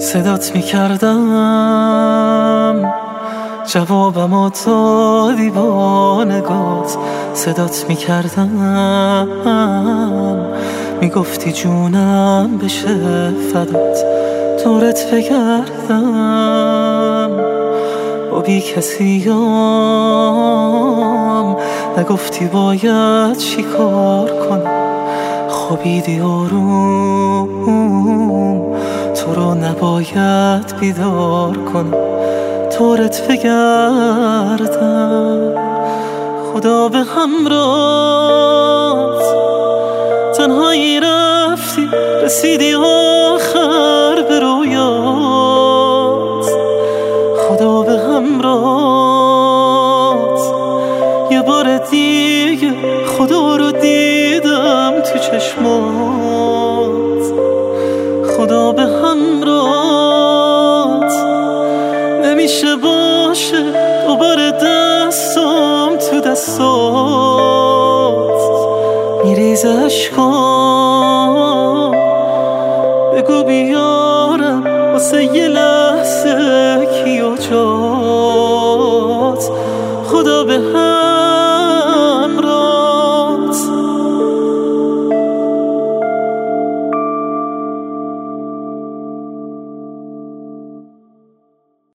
صدات میکردم جوابمو دادی با نگات، صدات میکردم میگفتی جونم بشه فدات، دورت بگردم با بی کسیم، نگفتی باید چی کار کنم، خوابیدی آروم تو رو نباید بیدار کنم، دورت بگردم خدا به همراهت، تنهایی رفتی رسیدی آخر به رویات، خدا به همراهت یه بار دیگه خدا رو دیدم تو چشمات، خدا به همراهت نمیشه باشه دوباره دستم تو دستات، میریزه اشکام بگو بیارم واسه یه لحظه کیو جات، خدا به